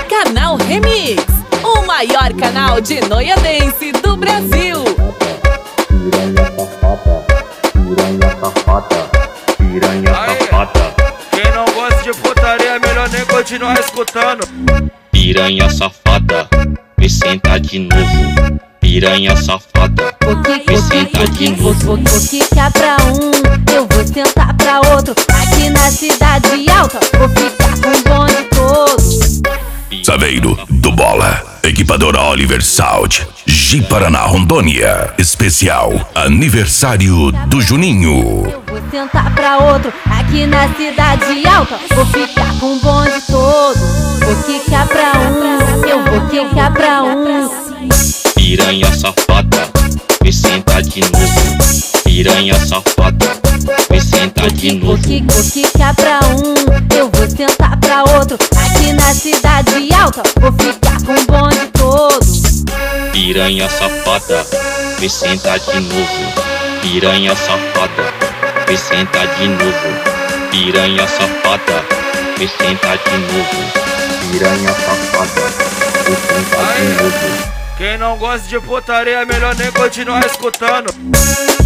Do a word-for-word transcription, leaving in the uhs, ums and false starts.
Canal Remix, o maior canal de noia dance do Brasil. Piranha safada, piranha safada, piranha safada. Quem não gosta de putaria é melhor nem continuar escutando. Piranha safada, me senta de novo. Piranha safada, me senta de novo. Vou ficar pra um, eu vou sentar pra outro. Aqui na cidade alta, vou ficar com o bonde todo. Saveiro do Bola, equipadora Oliver Sound, Ji Paraná, Rondônia. Especial aniversário do Juninho. Eu vou sentar pra outro. Aqui na cidade alta, vou ficar com o bonde todo. Vou ficar pra um, eu vou ficar pra um. Piranha safada, me senta de novo. Piranha safada, me senta de Vou, novo. fi- vou ficar pra um, eu vou sentar pra outro. Aqui na cidade alta, vou ficar com o bonde todo. Piranha safada, me senta de novo. Piranha safada, me senta de novo. Piranha safada, me senta de novo. Piranha safada, me senta de novo. Quem não gosta de putaria é melhor nem continuar escutando.